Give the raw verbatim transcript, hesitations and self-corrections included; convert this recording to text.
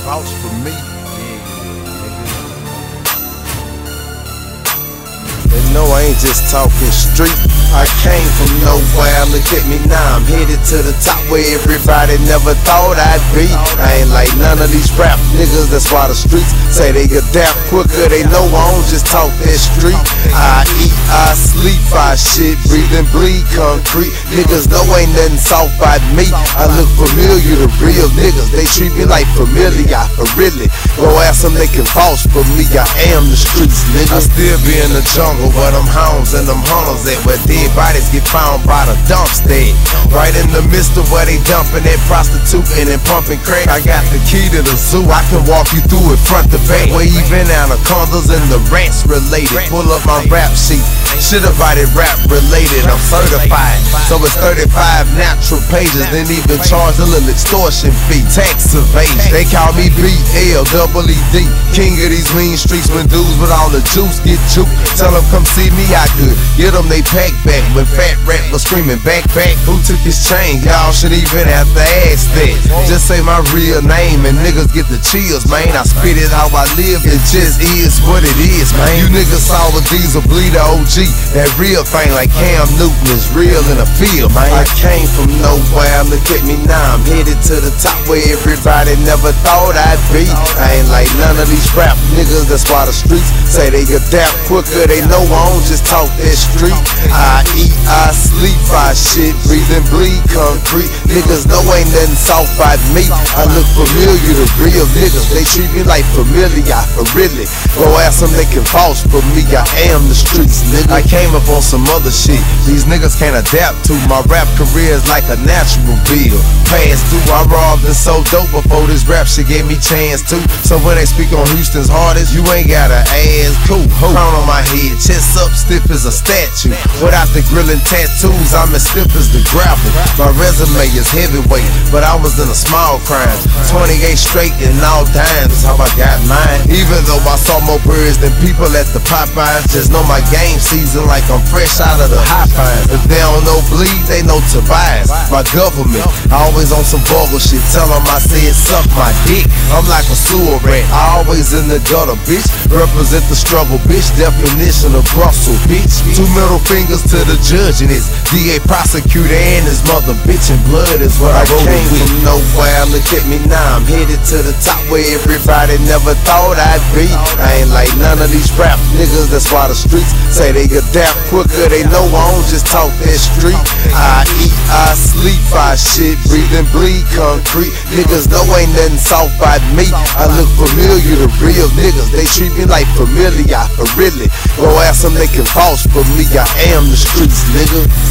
vouch for me. They know I ain't just talking street. I came from nowhere, look at me now, I'm headed to the top where everybody never thought I'd be. I ain't like none of these rap niggas, that's why the streets say they adapt quicker. They know I don't just talk that street. I eat, I sleep, I shit, breathe and bleed concrete. Niggas know ain't nothing soft by me. I look familiar to real niggas, they treat me like familiar, for really. Go ask them, they can vouch for me, I am the streets, nigga. I still be in the jungle where them hounds and them hunters at, where dead bodies get found by the dumpster. Right in the midst of where they dumping that prostituting and pumping crack. I got the key to the zoo, I can walk you through it front to back. Where even anacondas and the rats related. Pull up my rap sheet, shit about it rap related. I'm certified, so it's thirty-five natural pages. Then even charge a little extortion fee, tax evasion. They call me B L double E D, king of these mean streets. When dudes with all the juice get juke, tell them come see me, I could get them they pack back. When Fat Rat was screaming back back, who took his chain? Y'all should even have to ask that. Just say my real name and niggas get the chills, man. I spit it how I live, it just is what it is, man. You niggas saw the Diesel bleed the O G, that real thing like Cam Newton is real in the field, man. I came from nowhere, look at me now, I'm headed to the top where everybody never thought I'd be. I ain't like none of these rap niggas, that's why the streets say they adapt quicker. They know I don't just talk that street. I eat, I sleep, I shit, breathe and bleed concrete. Niggas know ain't nothing soft by me. I look familiar to real niggas, they treat me like familiar, for really. Go ask them, they can vouch for me, I am the streets, nigga. I came up on some other shit these niggas can't adapt to. My rap career is like a natural bill, pass through. I robbed and so dope before this rap shit gave me chance too. So when they speak on Houston's hardest, you ain't gotta ask cool. Crown on my head, chest up, stiff as a statue. Without the grilling tattoos, I'm as stiff as the gravel. My resume is heavyweight, but I was in a small crime. twenty-eight straight and all dimes, that's how I got mine. Even though I saw more birds than people at the Popeyes, just know my game season like I'm fresh out of the hot pines. If they don't know bleed, they know Tobias. My government, always on some vulgar shit. Tell them I said suck my dick. I'm like a sewer rat, always in the gutter, bitch. Represent the struggle, bitch. Definition of Brussels, bitch. Two middle fingers to the judge and his D A, prosecutor, and his mother, bitch. And blood is what I, I came with. From nowhere, look at me now, I'm headed to the top where everybody never thought I'd be. I ain't like none of these rap niggas, that's why the streets say they adapt quicker. They know I don't just talk that street. I eat, I sleep, I shit, breathe and bleed concrete. Niggas know ain't nothing soft by me. I look familiar to real niggas, they treat me like familiar, for really. Go ask them, they can vouch for me, I am the streets, nigga.